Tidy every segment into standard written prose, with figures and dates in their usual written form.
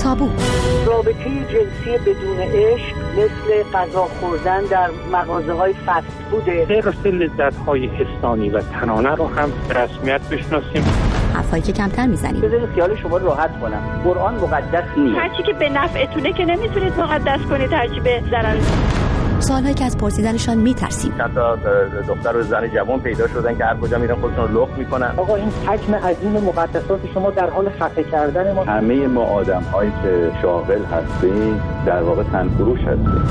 تابو. رابطه جنسی بدون عشق مثل غذا خوردن در مغازه‌های فست فوده. حرص لذت‌های حسانی و تنانه رو هم به رسمیت بشناسیم. حرفایی که کمتر میزنیم. بذارید خیال شما راحت کنم. قرآن مقدس نیست. هرچی که به نفعتونه که نمیتونید مقدس کنید، هرچی به ضرر. سوالهایی که از پرسیدنشان میترسیم. چند تا دختر و زن جوان پیدا شدن که هر کجا میرن خودشون رو لخت میکنن. آقا این حجم عظیم مقدسات شما در حال خفه کردن ما. همه ما آدم‌هایی که شاغل هستیم در واقع تنفروش هستیم.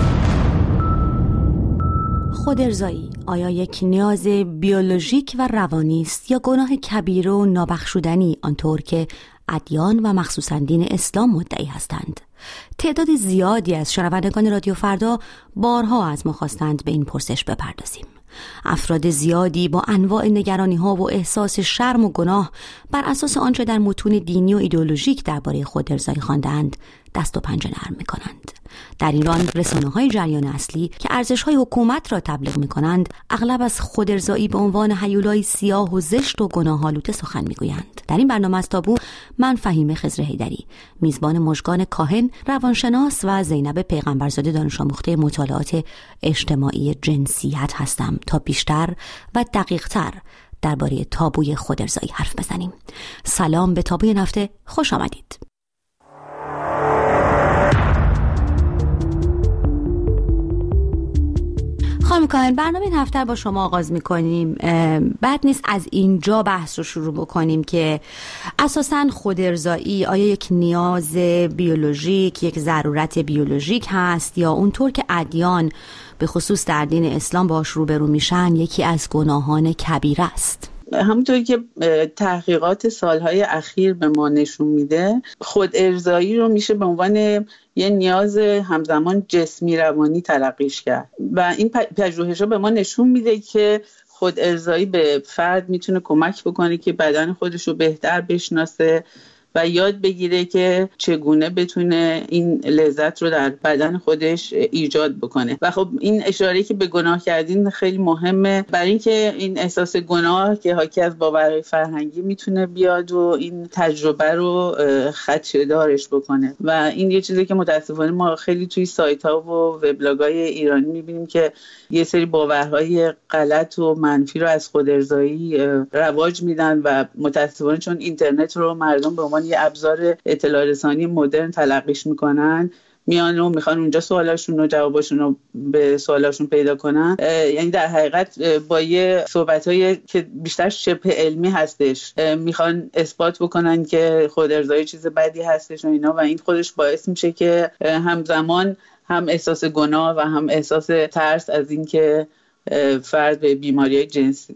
خودارضایی آیا یک نیاز بیولوژیک و روانی است یا گناه کبیره و نابخشودنی آنطور که ادیان و مخصوصاً دین اسلام مدعی هستند؟ تعداد زیادی از شنوندگان رادیو فردا بارها از ما خواستند به این پرسش بپردازیم. افراد زیادی با انواع نگرانی‌ها و احساس شرم و گناه بر اساس آنچه در متون دینی و ایدئولوژیک درباره خودارضایی خواندند دست و پنجه نرم می‌کنند. در ایران رسانه‌های جریان اصلی که ارزش‌های حکومت را تبلیغ می‌کنند اغلب از خودارضایی به عنوان هیولایی سیاه و زشت و گناه‌آلود سخن می‌گویند. در این برنامه از تابو من فهیمه خضر حیدری، میزبان مژگان کاهن، روانشناس و زینب پیغمبرزاده دانش آموخته مطالعات اجتماعی جنسیت هستم تا بیشتر و دقیق‌تر درباره تابوی خودارضایی حرف بزنیم. سلام به تابوی نفته، خوش آمدید. خانم کاهن، برنامه این هفته با شما آغاز می‌کنیم. بد نیست از اینجا بحث رو شروع بکنیم که اساساً خودارضایی آیا یک نیاز بیولوژیک، یک ضرورت بیولوژیک هست یا اونطور که ادیان به خصوص در دین اسلام باش روبرو میشن یکی از گناهان کبیره است؟ همونطوری که تحقیقات سالهای اخیر به ما نشون میده، خودارضایی رو میشه به عنوان یه نیاز همزمان جسمی روانی تلقیش کرد و این پژوهش‌ها به ما نشون میده که خودارضایی به فرد میتونه کمک بکنه که بدن خودش رو بهتر بشناسه و یاد بگیره که چگونه بتونه این لذت رو در بدن خودش ایجاد بکنه. و خب این اشاره که به گناه کردین خیلی مهمه، برای اینکه این احساس گناه که حاکی از باورهای فرهنگی میتونه بیاد و این تجربه رو خدشه‌دارش بکنه و این یه چیزی که متاسفانه ما خیلی توی سایت‌ها و وبلاگ‌های ایرانی میبینیم که یه سری باورهای غلط و منفی رو از خودارضایی رواج میدن و متاسفانه چون اینترنت رو مردم به عنوان یه ابزار اطلاع رسانی مدرن تلقیش میکنن، میان و میخوان اونجا سوالاشون و جواباشون رو به سوالاشون پیدا کنن. یعنی در حقیقت با یه صحبت‌های که بیشتر شبه علمی هستش میخوان اثبات بکنن که خودارضایی چیز بدی هستش و اینا، و این خودش باعث میشه که همزمان هم احساس گناه و هم احساس ترس از این که فرد به بیماری‌های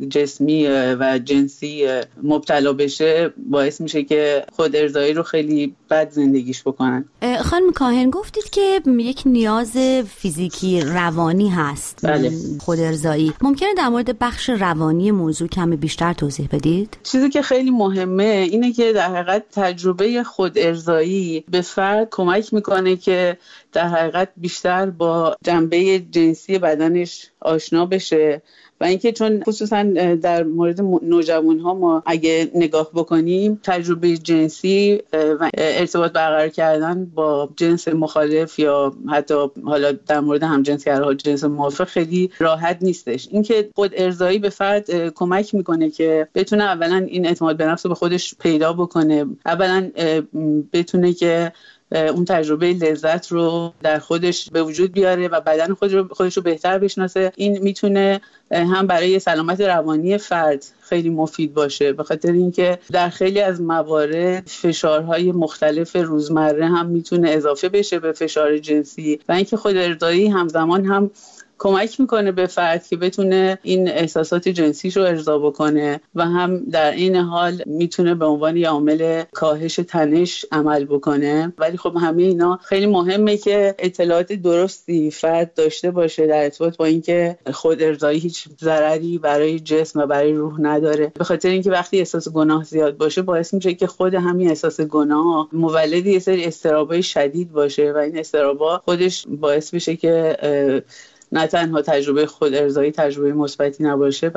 جسمی و جنسی مبتلا بشه باعث میشه که خودارضایی رو خیلی بد زندگیش بکنن. خانم کاهن، گفتید که یک نیاز فیزیکی روانی هست. بله. خودارضایی ممکنه در مورد بخش روانی موضوع کمی بیشتر توضیح بدید؟ چیزی که خیلی مهمه اینه که در حقیقت تجربه خودارضایی به فرد کمک میکنه که در حقیقت بیشتر با جنبه جنسی بدنش آشنا بشه و اینکه چون خصوصا در مورد نوجوان‌ها ما اگه نگاه بکنیم تجربه جنسی و ارتباط برقرار کردن با جنس مخالف یا حتی حالا در مورد همجنسگرها جنس موافق خیلی راحت نیستش. اینکه خودارضایی به فرد کمک میکنه که بتونه اولا این اعتماد به نفس رو به خودش پیدا بکنه، اولا بتونه که اون تجربه لذت رو در خودش به وجود بیاره و بدن خودش رو بهتر بشناسه. این میتونه هم برای سلامت روانی فرد خیلی مفید باشه، به خاطر اینکه در خیلی از موارد فشارهای مختلف روزمره هم میتونه اضافه بشه به فشار جنسی و اینکه خودارضایی همزمان هم کمک میکنه به فرد که بتونه این احساسات جنسیش رو ارضا بکنه و هم در این حال میتونه به عنوان یه عامل کاهش تنش عمل بکنه. ولی خب همه اینا خیلی مهمه که اطلاعات درستی فرد داشته باشه در ارتباط با اینکه خودارضایی هیچ ضرری برای جسم و برای روح نداره، به خاطر اینکه وقتی احساس گناه زیاد باشه باعث میشه که خود همین احساس گناه مولد یه سری اضطرابای شدید باشه و این اضطرابا خودش باعث میشه که نه تنها تجربه خود ارضایی تجربه مثبتی نباشه،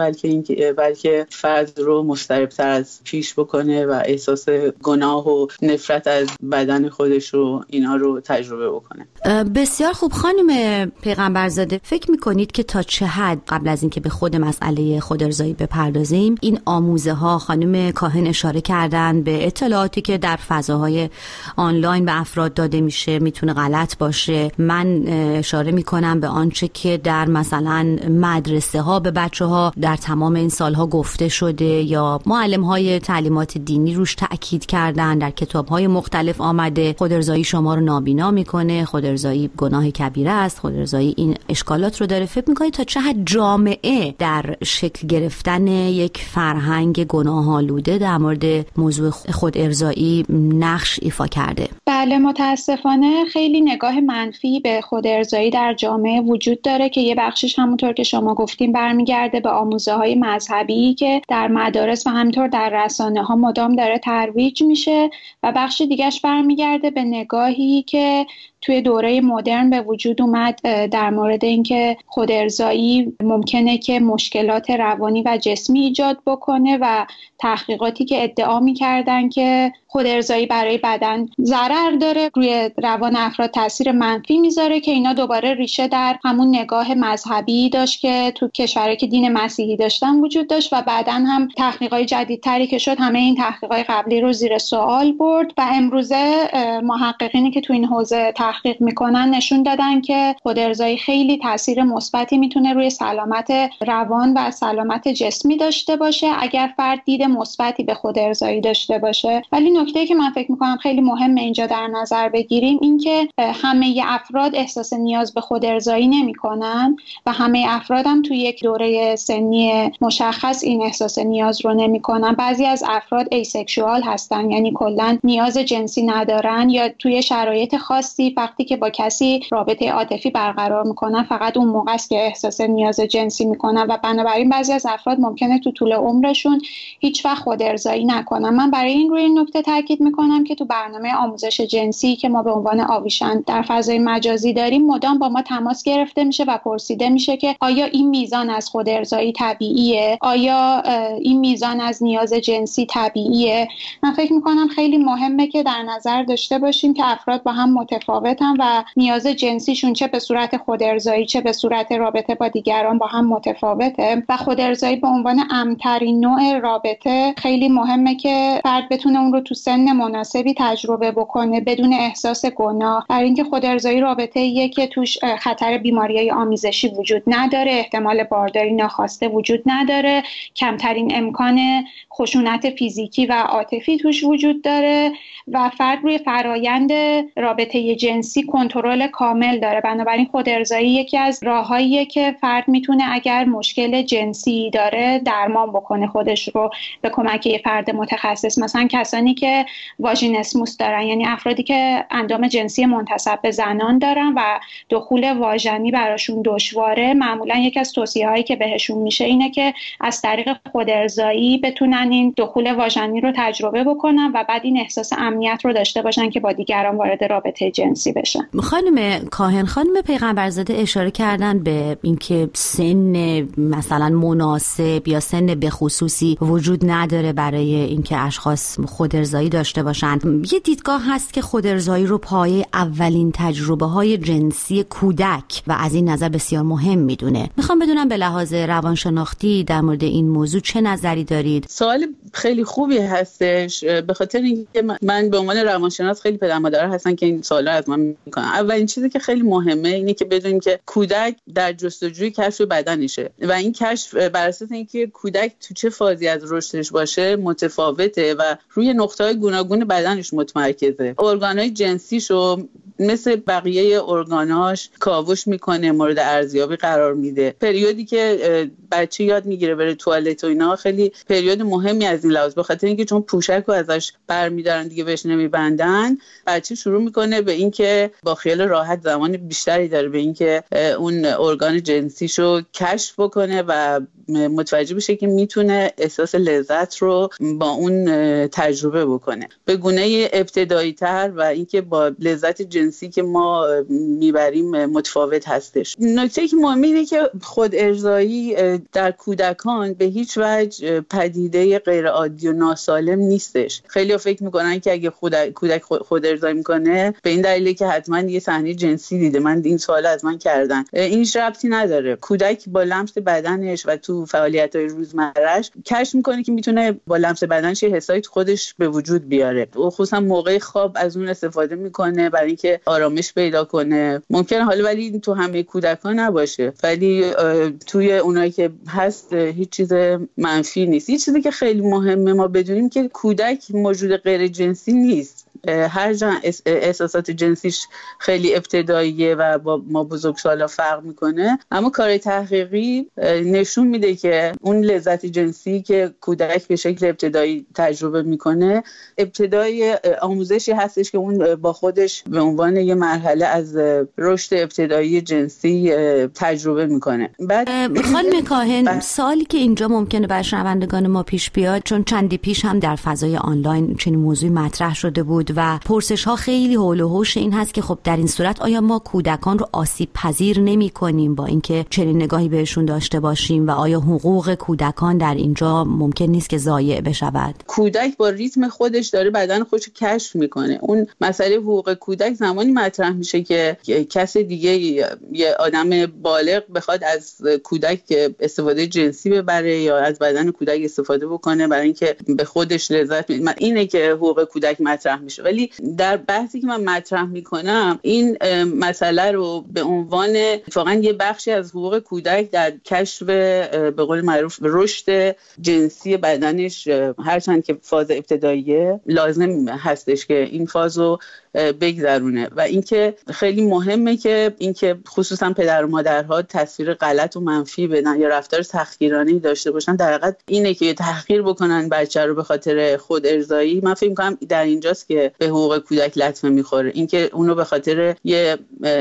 بلکه فرد رو مضطرب‌تر از پیش بکنه و احساس گناه و نفرت از بدن خودش رو اینا رو تجربه بکنه. بسیار خوب. خانم پیغمبرزاده، فکر میکنید که تا چه حد قبل از اینکه به خود مسئله خود ارضایی بپردازیم این آموزه ها، خانم کاهن اشاره کردن به اطلاعاتی که در فضاهای آنلاین به افراد داده میشه میتونه غلط باشه، من اشاره میکنم به آنچه که در مثلا مدرسه ها به بچه ها در تمام این سالها گفته شده یا معلم های تعلیمات دینی روش تأکید کردن، در کتاب های مختلف آمده خود ارضایی شما رو نابینا میکنه، خود ارضایی گناه کبیره است، خود ارضایی این اشکالات رو داره. فکر میکنید تا چه حد جامعه در شکل گرفتن یک فرهنگ گناه‌آلوده در مورد موضوع خود ارضایی نقش ایفا کرده؟ بله، متاسفانه خیلی نگاه منفی به خود ارضایی در جامعه وجود داره که یه بخشش همونطور که شما گفتیم برمیگرده به آموزه‌های مذهبی که در مدارس و همینطور در رسانه‌ها مدام داره ترویج میشه و بخش دیگه‌اش برمیگرده به نگاهی که توی دوره مدرن به وجود اومد در مورد اینکه خود ارضایی ممکنه که مشکلات روانی و جسمی ایجاد بکنه و تحقیقاتی که ادعا می‌کردن که خود ارضایی برای بدن ضرر داره، روی روان افراد تاثیر منفی میذاره، که اینا دوباره ریشه در همون نگاه مذهبی داشت که تو کشورهایی که دین مسیحی داشتن وجود داشت و بعداً هم تحقیقات جدیدتری که شد همه این تحقیقات قبلی رو زیر سوال برد و امروزه محققینی که تو این حوزه تحقیق میکنن نشون دادن که خود ارضایی خیلی تاثیر مثبتی میتونه روی سلامت روان و سلامت جسمی داشته باشه اگر فرد دید مثبتی به خود ارضایی داشته باشه. ولی نکته‌ای که من فکر میکنم خیلی مهمه اینجا در نظر بگیریم این که همه افراد احساس نیاز به خود ارضایی نمیکنن و همه افراد هم توی یک دوره سنی مشخص این احساس نیاز رو نمیکنن. بعضی از افراد ایسکشوال هستن، یعنی کلا نیاز جنسی ندارن یا توی شرایط خاصی وقتی که با کسی رابطه عاطفی برقرار میکنن فقط اون موقع است که احساس نیاز جنسی میکنن و بنابراین بعضی از افراد ممکنه تو طول عمرشون هیچ وقت خود ارضایی نکنن. من برای این روی این نکته تاکید میکنم که تو برنامه آموزش جنسی که ما به عنوان آویشن در فضای مجازی داریم مدام با ما تماس گرفته میشه و پرسیده میشه که آیا این میزان از خود ارضایی طبیعیه؟ آیا این میزان از نیاز جنسی طبیعیه؟ من فکر میکنم خیلی مهمه که در نظر داشته باشیم که افراد با هم متفاوتن و نیاز جنسیشون چه به صورت خود ارضایی چه به صورت رابطه با دیگران با هم متفاوته و خود ارضایی به عنوان امن‌ترین نوع رابطه خیلی مهمه که فرد بتونه اون رو تو سن مناسبی تجربه بکنه بدون احساس گناه، برای اینکه خود ارضایی رابطه‌ایه که توش خطر بیماری‌های آمیزشی وجود نداره، احتمال بارداری ناخواسته وجود نداره، کمترین امکان خشونت فیزیکی و عاطفی توش وجود داره و فرد روی فرایند رابطه جنسی کنترل کامل داره. بنابراین خود ارضایی یکی از راهاییه که فرد میتونه اگر مشکل جنسی داره درمان بکنه خودش رو به کمک یه فرد متخصص. مثلا کسانی که واژینسموس دارن، یعنی افرادی که اندام جنسی منتسب به زنان دارن و دخول واژنی براشون دشواره، معمولا یکی از توصیه‌هایی که بهشون میشه اینه که از طریق خود ارضایی بتونن این دخول واژنی رو تجربه بکنن و بعد این احساس امنیت رو داشته باشن که با دیگران وارد رابطه جنسی بشن. خانم کاهن، خانم پیغمبرزاده اشاره کردن به اینکه سن مثلا مناسب یا سن به خصوصی وجود نداره برای اینکه اشخاص خود ارضایی داشته باشن. یه دیدگاه هست که خود ارضایی رو پایه اولین تجربه‌های جنسی کودک و از این نظر بسیار مهم میدونه. میخوام بدونم به لحاظ روانشناختی در مورد این موضوع چه نظری دارید؟ سوال خیلی خوبی هستش، به خاطر اینکه من به عنوان روانشناس خیلی پدر مادر هستن که این سوالا از من میکنن. اولین چیزی که خیلی مهمه اینه که بدونیم که کودک در جستجوی کشف بدنشه و این کشف بر اساس اینکه کودک تو چه فازی از رشدش باشه متفاوته و روی نقطه‌های گوناگون بدنش متمرکزه. ارگان‌های جنسیشو مثل بقیه ارگاناش کاوش میکنه، مورد ارزیابی قرار میده. پریودی که بچه یاد میگیره بره توالت و اینا خیلی پریود مهمی از این لحاظ، به خاطر اینکه چون پوشک رو ازش برمیدارن دیگه بهش نمیبندن، بچه شروع میکنه به اینکه با خیال راحت زمان بیشتری داره به اینکه اون ارگان جنسیشو کشف بکنه و متوجه بشه که میتونه احساس لذت رو با اون تجربه بکنه به گونه ابتدایی تر و اینکه با لذت جنسی جنسی که ما میبریم متفاوت هستش. نکته که مهمه اینه که خود ارضایی در کودکان به هیچ وجه پدیده غیر عادی و ناسالم نیستش. خیلی فکر میکنن که اگه کودک خود ارضایی میکنه به این دلیله که حتما یه صحنه جنسی دیده. من این سوال از من کردن. این هیچ ربطی نداره. کودک با لمس بدنش و تو فعالیت‌های روزمره‌اش کشف میکنه که میتونه با لمس بدنش حسایی تو خودش به وجود بیاره. خصوصا موقع خواب از اون استفاده میکنه برای اینکه آرامش پیدا کنه. ممکنه حالا ولی تو همه کودکان نباشه، ولی توی اونایی که هست هیچ چیز منفی نیست. یه چیزی که خیلی مهمه ما بدونیم که کودک موجود غیر جنسی نیست. هر جا احساسات جنسیش خیلی ابتداییه و با ما بزرگسالا فرق میکنه، اما کار تحقیقی نشون میده که اون لذت جنسی که کودک به شکل ابتدایی تجربه میکنه ابتدای آموزشی هستش که اون با خودش به عنوان یه مرحله از رشد ابتدایی جنسی تجربه میکنه. بعد خانم کاهن، سوالی که اینجا ممکنه برای شنوندگان ما پیش بیاد، چون چندی پیش هم در فضای آنلاین چنین موضوعی مطرح شده بود و پرسش ها خیلی حول و حوش این هست که خب در این صورت آیا ما کودکان رو آسیب پذیر نمی کنیم با اینکه چنین نگاهی بهشون داشته باشیم و آیا حقوق کودکان در اینجا ممکن نیست که ضایع بشود؟ کودک با ریتم خودش داره بدن خودش رو کشف میکنه. اون مسئله حقوق کودک زمانی مطرح میشه که کس دیگه، یه آدم بالغ بخواد از کودک استفاده جنسی ببره یا از بدن کودک استفاده بکنه برای اینکه به خودش لذت میده. اینه که حقوق کودک مطرح میشه. ولی در بحثی که من مطرح میکنم این مسئله رو به عنوان واقعا یه بخشی از حقوق کودک در کشف به قول معروف رشد جنسی بدنش، هرچند که فاز ابتداییه، لازم هستش که این فازو بگذرونه. و اینکه خیلی مهمه که اینکه خصوصا پدر و مادرها تصویر غلط و منفی بدن یا رفتار تحقیرانه داشته باشن، در حقیقت اینه که تحقیر بکنن بچه رو به خاطر خود ارضایی. من فکر می‌کنم در اینجاست که به حقوق کودک لطمه میخوره، اینکه اونو به خاطر یه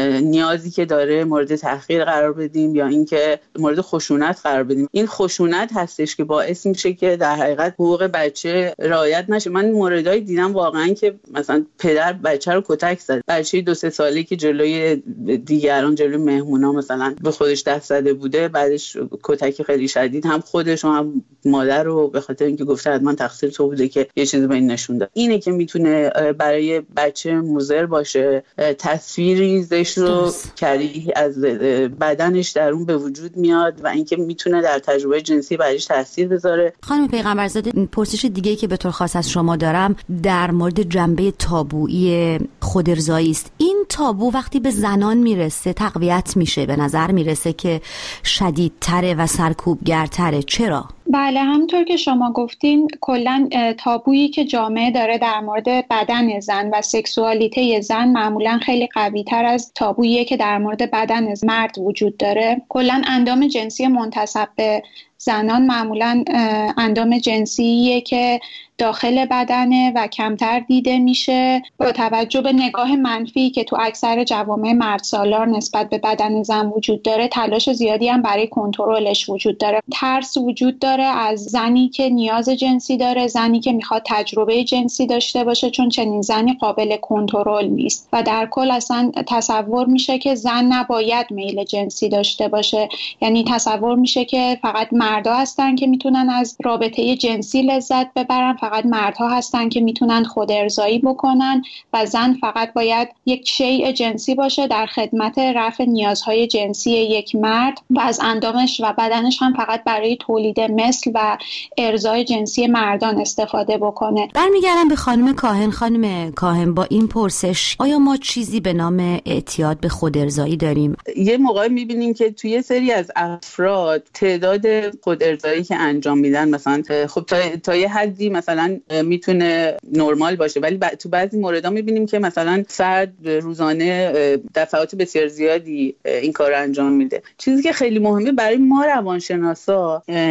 نیازی که داره مورد تحقیر قرار بدیم یا اینکه مورد خشونت قرار بدیم. این خشونت هستش که باعث میشه که در حقیقت حقوق بچه رعایت نشه. من موردایی دیدم واقعا که مثلا پدر بچه رو کتک زد، بچه 2-3 ساله‌ای که جلوی دیگران، جلوی مهمونا مثلا به خودش دست زده بوده، بعدش کتک خیلی شدید هم خودش و هم مادر رو به خاطر اینکه گفته حتما تقصیر تو بوده که یه چیزی به این نشون داد. اینه که میتونه برای بچه مضر باشه. تصویری زشت رو کریه از بدنش در اون به وجود میاد و اینکه میتونه در تجربه جنسی برایش تاثیر بذاره. خانم پیغمبرزاده، پرسش دیگه‌ای که به طور خاص از شما دارم در مورد جنبه تابویی خود ارضایی است. این تابو وقتی به زنان میرسه تقویت میشه، به نظر میرسه که شدیدتره و سرکوبگرتره. چرا؟ بله، همونطور که شما گفتین کلاً تابویی که جامعه داره در مورد بدن زن و سکسوالیته زن معمولاً خیلی قوی‌تر از تابویی که در مورد بدن مرد وجود داره. کلاً اندام جنسی منتسب به زنان معمولاً اندام جنسیه که داخل بدنه و کمتر دیده میشه. با توجه به نگاه منفی که تو اکثر جوامع مردسالار نسبت به بدن زن وجود داره، تلاش زیادی هم برای کنترلش وجود داره. ترس وجود داره از زنی که نیاز جنسی داره، زنی که میخواد تجربه جنسی داشته باشه، چون چنین زنی قابل کنترل نیست و در کل اصلا تصور میشه که زن نباید میل جنسی داشته باشه. یعنی تصور میشه که فقط مردها هستن که میتونن از رابطه جنسی لذت ببرن، فقط مردها هستن که میتونن خود ارضایی بکنن و زن فقط باید یک شیء جنسی باشه در خدمت رفع نیازهای جنسی یک مرد و از اندامش و بدنش هم فقط برای تولید مثل و ارضای جنسی مردان استفاده بکنه. برمیگردم به خانم کاهن. خانم کاهن، با این پرسش آیا ما چیزی به نام اعتیاد به خود ارضایی داریم؟ یه موقع میبینیم که توی سری از افراد تعداد خود ارضایی که انجام میدن مثلا خب تا یه حدی مثلا میتونه نرمال باشه، ولی تو بعضی موردها میبینیم که مثلا فرد روزانه دفعات بسیار زیادی این کار رو انجام میده. چیزی که خیلی مهمه برای ما روانشناسا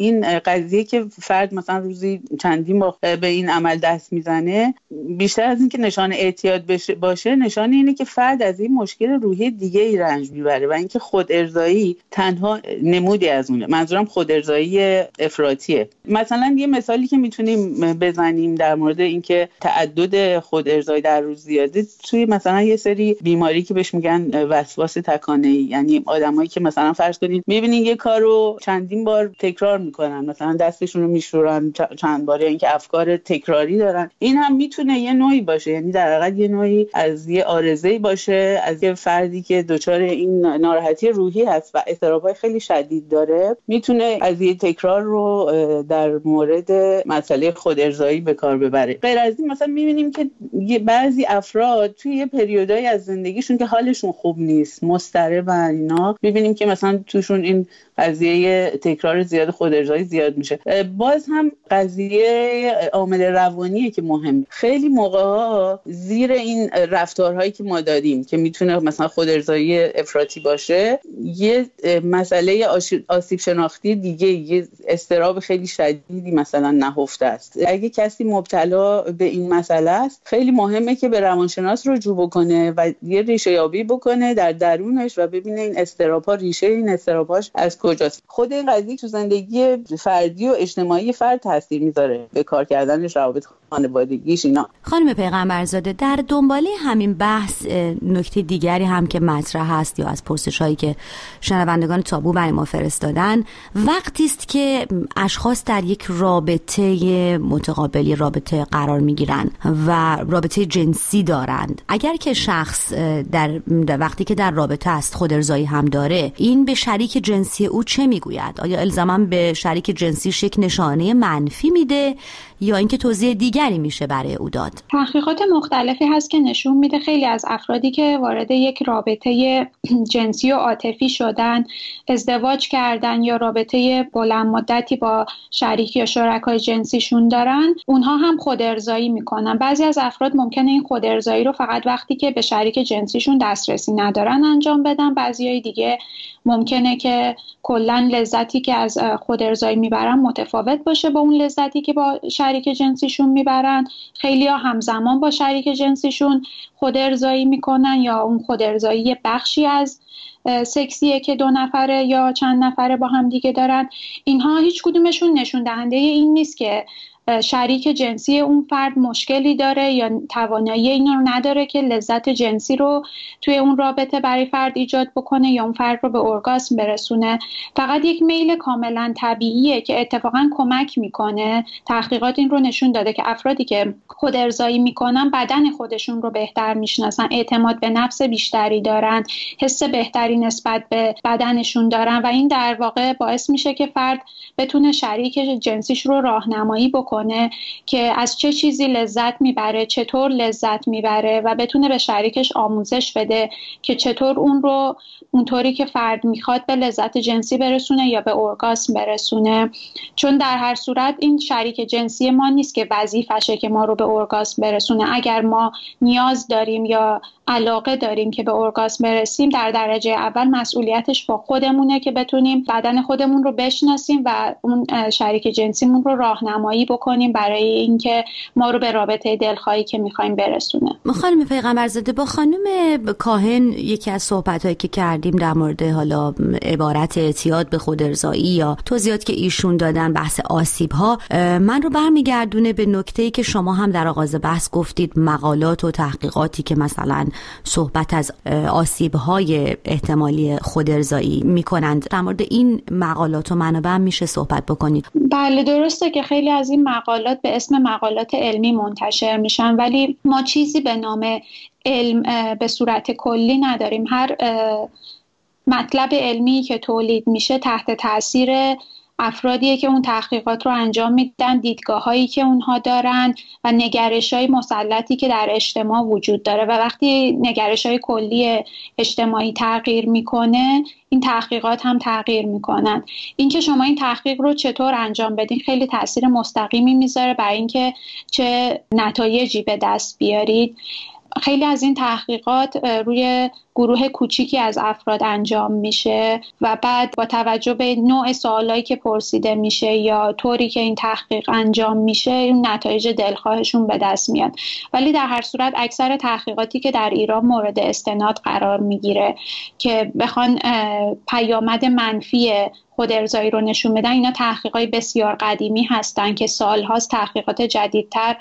این قضیه که فرد مثلا روزی چندین بار به این عمل دست میزنه، بیشتر از این که نشان اعتیاد باشه، نشان اینه که فرد از این مشکل روحی دیگه ای رنج میبره و اینکه خود ارضایی تنها نمودی از اونه. منظورم خود ارضایی افراطیه. مثلا یه مثالی که میتونیم بزنیم در مورد اینکه تعدد خود ارضایی در روز زیاده، توی مثلا یه سری بیماری که بهش میگن وسواس تکانه‌ای، یعنی آدمایی که مثلا فرض کنید میبینین یه کارو چندین بار تکرار میکنن، مثلا دستشون رو میشورن چند بار، یا اینکه افکار تکراری دارن، این هم میتونه یه نوعی باشه، یعنی در حقیقت یه نوعی از یه عارضه‌ای باشه از یه فردی که دچار این ناراحتی روحی هست و اضطراب‌های خیلی شدید داره، میتونه از یه تکرار رو در مورد مسئله خود ارضایی به کار ببره. غیر از این مثلا میبینیم که بعضی افراد توی یه پریودایی از زندگیشون که حالشون خوب نیست، مضطربن، اینا میبینیم که مثلا توشون این قضیه تکرار زیاد خود ارضایی زیاد میشه. باز هم قضیه عامل روانیه که مهمه. خیلی موقع‌ها زیر این رفتارهایی که ما داریم که میتونه مثلا خود ارضایی افراطی باشه، یه مسئله آسیب شناختی دیگه، یه اضطراب خیلی شدیدی مثلا نهفته است. اگه کسی مبتلا به این مسئله است، خیلی مهمه که به روانشناس رجوع بکنه و یه ریشه یابی بکنه در درونش و ببینه این اضطراب‌ها، ریشه این اضطراب‌هاش از کجاست. خود این قضیه تو زندگی فردی و اجتماعی فرد تاثیر میذاره، به کار کردنش، روابط خانوادگیش، اینا. خانم پیغمبرزاده، در دنباله همین بحث نکته دیگری هم که مطرح هست یا از پرسش‌هایی که شنوندگان تابو برای ما فرستادن، وقتی است که اشخاص در یک رابطه متقابلی رابطه قرار میگیرن و رابطه جنسی دارند. اگر که شخص در وقتی که در رابطه است خود ارضایی هم داره، این به شریک جنسی او چه میگوید؟ آیا الزاما به شریک جنسیش یک نشانه منفی میده یا اینکه توضیح دیگری میشه برای او داد؟ تحقیقات مختلفی هست که نشون میده خیلی از افرادی که وارد یک رابطه جنسی و عاطفی شدن، ازدواج کردن یا رابطه بلند مدتی با شریک یا شرکای جنسیشون دارن، اونها هم خود ارضایی میکنن. بعضی از افراد ممکنه این خود ارضایی رو فقط وقتی که به شریک جنسیشون دسترسی ندارن انجام بدن. بعضیای دیگه ممکنه که کلا لذتی که از خود ارضایی میبرن متفاوت باشه با اون لذتی که با شریک جنسیشون میبرن. خیلی‌ها همزمان با شریک جنسیشون خود ارضایی میکنن یا اون خود ارضایی بخشی از سکسیه که دو نفره یا چند نفره با هم دیگه دارن. اینها هیچ کدومشون نشون دهنده این نیست که شریک جنسی اون فرد مشکلی داره یا توانایی این رو نداره که لذت جنسی رو توی اون رابطه برای فرد ایجاد بکنه یا اون فرد رو به ارگاسم برسونه. فقط یک میل کاملا طبیعیه که اتفاقا کمک میکنه. تحقیقات این رو نشون داده که افرادی که خود ارضایی میکنن بدن خودشون رو بهتر میشناسن، اعتماد به نفس بیشتری دارن، حس بهتری نسبت به بدنشون دارن و این در واقع باعث میشه که فرد بتونه شریک جنسیش رو راهنمایی بکنه که از چه چیزی لذت میبره، چطور لذت میبره و بتونه به شریکش آموزش بده که چطور اون رو اونطوری که فرد میخواد به لذت جنسی برسونه یا به ارگاسم برسونه. چون در هر صورت این شریک جنسی ما نیست که وظیفشه که ما رو به ارگاسم برسونه. اگر ما نیاز داریم یا علاقه داریم که به ارگاسم برسیم، در درجه اول مسئولیتش با خودمونه که بتونیم بدن خودمون رو بشناسیم و اون شریک جنسیمون رو راهنمایی بکنیم برای اینکه ما رو به رابطه دلخواهی که می‌خوایم برسونه. خانم پیغمبرزاده، با خانم کاهن یکی از صحبت‌هایی که کردیم در مورد حالا عبارت اعتیاد به خود ارضایی یا توضیحاتی که ایشون دادن، بحث آسیب‌ها، من رو برمیگردونه به نکته‌ای که شما هم در آغاز بحث گفتید، مقالات و تحقیقاتی که مثلا صحبت از آسیب‌های احتمالی خود ارضایی می‌کنند. در مورد این مقالات و منابع میشه صحبت بکنید؟ بله، درسته که خیلی از این مقالات به اسم مقالات علمی منتشر میشن، ولی ما چیزی به نام علم به صورت کلی نداریم. هر مطلب علمی که تولید میشه تحت تاثیر افرادیه که اون تحقیقات رو انجام میدن، دیدگاه‌هایی که اونها دارن و نگرش‌های مسلطی که در اجتماع وجود داره و وقتی نگرش‌های کلی اجتماعی تغییر میکنه، این تحقیقات هم تغییر میکنن. اینکه شما این تحقیق رو چطور انجام بدین خیلی تاثیر مستقیمی میذاره برای اینکه چه نتایجی به دست بیارید. خیلی از این تحقیقات روی گروه کوچیکی از افراد انجام میشه و بعد با توجه به نوع سوالایی که پرسیده میشه یا طوری که این تحقیق انجام میشه این نتایج دلخواهشون به دست میاد. ولی در هر صورت اکثر تحقیقاتی که در ایران مورد استناد قرار میگیره که بخوان پیامد منفی خود ارضایی رو نشون بدن، اینا تحقیقات بسیار قدیمی هستن که سالهاست تحقیقات جدیدتر،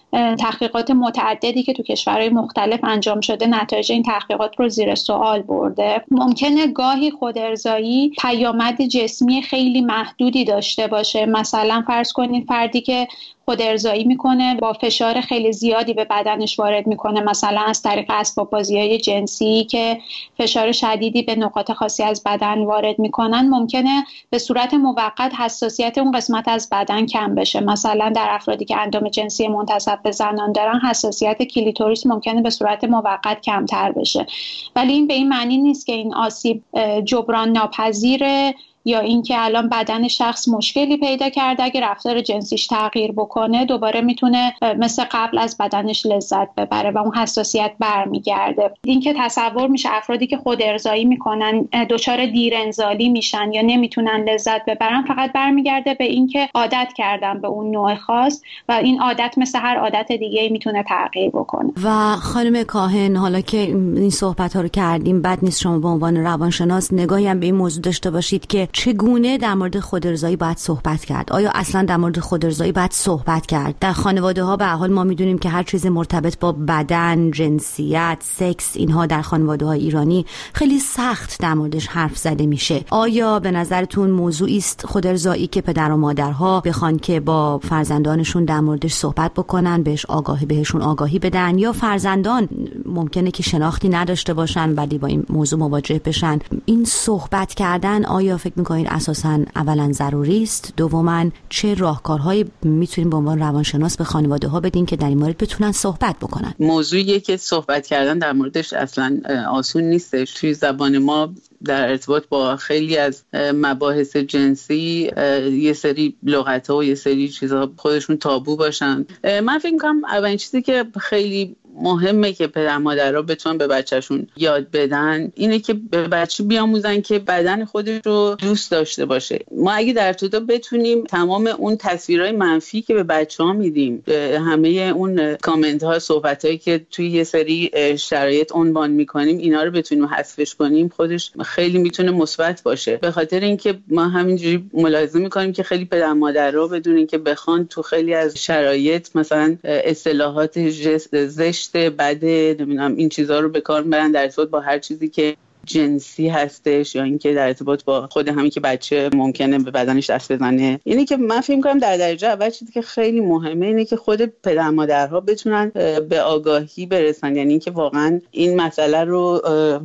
تحقیقات متعددی که تو کشورهای مختلف انجام شده نتایج این تحقیقات رو زیر سوال برده. ممکنه گاهی خود ارضایی پیامد جسمی خیلی محدودی داشته باشه. مثلا فرض کنید فردی که خود ارضایی میکنه با فشار خیلی زیادی به بدنش وارد میکنه، مثلا از طریق اسباب بازی‌های جنسی که فشار شدیدی به نقاط خاصی از بدن وارد میکنن، ممکنه به صورت موقت حساسیت اون قسمت از بدن کم بشه. مثلا در افرادی که اندام جنسی منتسب به زنان دارن حساسیت کلیتوریس ممکنه به صورت موقت کمتر بشه، ولی این به این معنی نیست که این آسیب جبران ناپذیره یا اینکه الان بدن شخص مشکلی پیدا کرده اگه رفتار جنسیش تغییر بکنه دوباره میتونه مثل قبل از بدنش لذت ببره و اون حساسیت برمیگرده. اینکه تصور میشه افرادی که خود ارضایی میکنن دچار دیرانزالی میشن یا نمیتونن لذت ببرن، فقط برمیگرده به اینکه عادت کردن به اون نوع خاص و این عادت مثل هر عادت دیگه‌ای میتونه تغییر بکنه. و خانم کاهن، حالا که این صحبت‌ها رو کردیم، بد نیست شما به عنوان روانشناس نگاهی هم به این موضوع داشته باشید که چگونه در مورد خود ارضایی باید صحبت کرد؟ آیا اصلا در مورد خود ارضایی باید صحبت کرد؟ در خانواده‌ها به هر حال ما می‌دونیم که هر چیز مرتبط با بدن، جنسیت، سکس، اینها در خانواده‌های ایرانی خیلی سخت در موردش حرف زده میشه. آیا به نظرتون موضوعی است خود ارضایی که پدر و مادرها بخوان که با فرزندانشون در موردش صحبت بکنن، بهشون آگاهی بدن، یا فرزندان ممکنه که شناختی نداشته باشن ولی با این موضوع مواجه بشن؟ این صحبت کردن آیا فکر می‌کنید اساساً اولا ضروری است؟ دوماً چه راهکارهایی میتونیم به عنوان روانشناس به خانواده‌ها بدین که در این مورد بتونن صحبت بکنن؟ موضوعیه که صحبت کردن در موردش اصلاً آسون نیستش. توی زبان ما در ارتباط با خیلی از مباحث جنسی یه سری لغت‌ها و یه سری چیزا خودشون تابو باشن. من فکر می‌کنم اولین چیزی که خیلی مهمه که پدر مادرها بتونن به بچه‌شون یاد بدن اینه که به بچه بیاموزن که بدن خودش رو دوست داشته باشه. ما اگه در ابتدا بتونیم تمام اون تصویرهای منفی که به بچه‌ها میدیم، همه اون کامنت‌ها، صحبتایی که توی یه سری شرایط عنوان می‌کنیم، اینا رو بتونیم حذفش کنیم، خودش خیلی میتونه مثبت باشه. به خاطر اینکه ما همینجوری ملاحظه می‌کنیم که خیلی پدر مادرها بدون اینکه بخوان تو خیلی از شرایط مثلا اصطلاحات زشت، بده، نمیدونم این چیزا رو به کار میبرن در ارتباط با هر چیزی که جنسی هستش یا اینکه در ارتباط با خود همین که بچه ممکنه به بدنش دست بزنه. اینه که من فکر می‌کنم در درجه اول چیزی که خیلی مهمه اینه که خود پدر مادرها بتونن به آگاهی برسن، یعنی اینکه واقعا این مسئله رو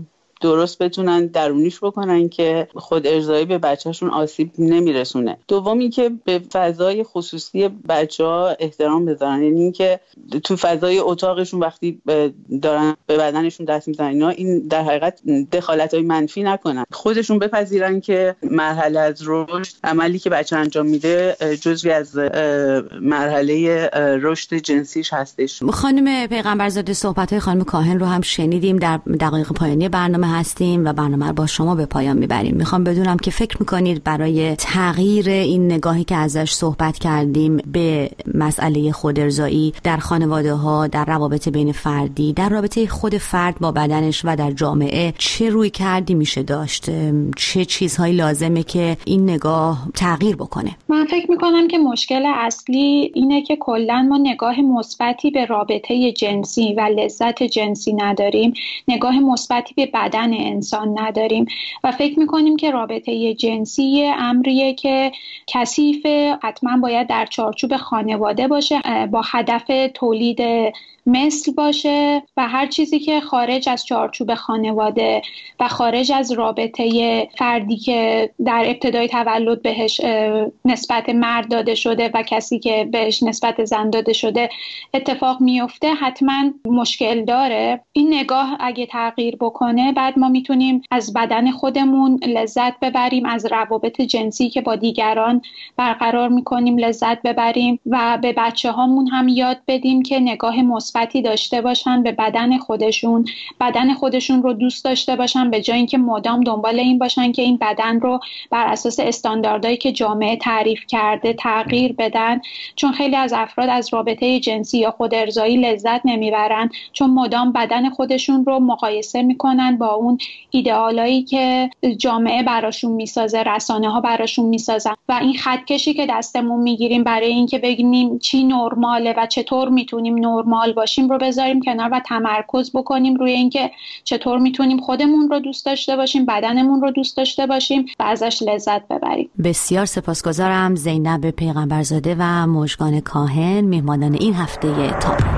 درست بتونن درونیش بکنن که خود ارضایی به بچه‌شون آسیب نمیرسونه. دومی که به فضای خصوصی بچه‌ها احترام بذارن، یعنی اینکه تو فضای اتاقشون وقتی دارن به بدنشون دست میزنن این در حقیقت دخالت‌های منفی نکنن، خودشون بپذیرن که مرحله از رشد، عملی که بچه انجام میده جزئی از مرحله رشد جنسیش هستش. خانم پیغمبرزاده، صحبت‌های خانم کاهن رو هم شنیدیم. در دقایق پایانی برنامه هستیم و برنامه رو با شما به پایان میبریم. میخوام بدونم که فکر میکنید برای تغییر این نگاهی که ازش صحبت کردیم به مسئله خود ارضایی در خانواده ها، در روابط بین فردی، در رابطه خود فرد با بدنش و در جامعه چه روی کردی میشه داشت؟ چه چیزهایی لازمه که این نگاه تغییر بکنه؟ من فکر میکنم که مشکل اصلی اینه که کلاً ما نگاه مثبتی به رابطه جنسی و لذت جنسی نداریم، نگاه مثبتی به بدن انسان نداریم و فکر میکنیم که رابطه جنسی امریه که کثیفه، حتما باید در چارچوب خانواده باشه، با هدف تولید مثل باشه و هر چیزی که خارج از چارچوب خانواده و خارج از رابطه فردی که در ابتدای تولد بهش نسبت مرد داده شده و کسی که بهش نسبت زن داده شده اتفاق میفته حتما مشکل داره. این نگاه اگه تغییر بکنه بعد ما میتونیم از بدن خودمون لذت ببریم، از روابط جنسی که با دیگران برقرار میکنیم لذت ببریم و به بچه هامون هم یاد بدیم که نگاه مثبت مثبتی داشته باشن به بدن خودشون رو دوست داشته باشن، به جای اینکه مدام دنبال این باشن که این بدن رو بر اساس استانداردهایی که جامعه تعریف کرده تغییر بدن. چون خیلی از افراد از رابطه جنسی یا خودارضایی لذت نمیبرن، چون مدام بدن خودشون رو مقایسه میکنن با اون ایدئالایی که جامعه براشون میسازه، رسانه‌ها براشون میسازن و این خطکشی که دستمون میگیریم برای اینکه ببینیم چی نرماله و چطور میتونیم نرمال باشیم رو بذاریم کنار و تمرکز بکنیم روی اینکه چطور میتونیم خودمون رو دوست داشته باشیم، بدنمون رو دوست داشته باشیم و ازش لذت ببریم. بسیار سپاسگزارم زینب پیغمبرزاده و مژگان کاهن، مهمانان این هفته تاپ.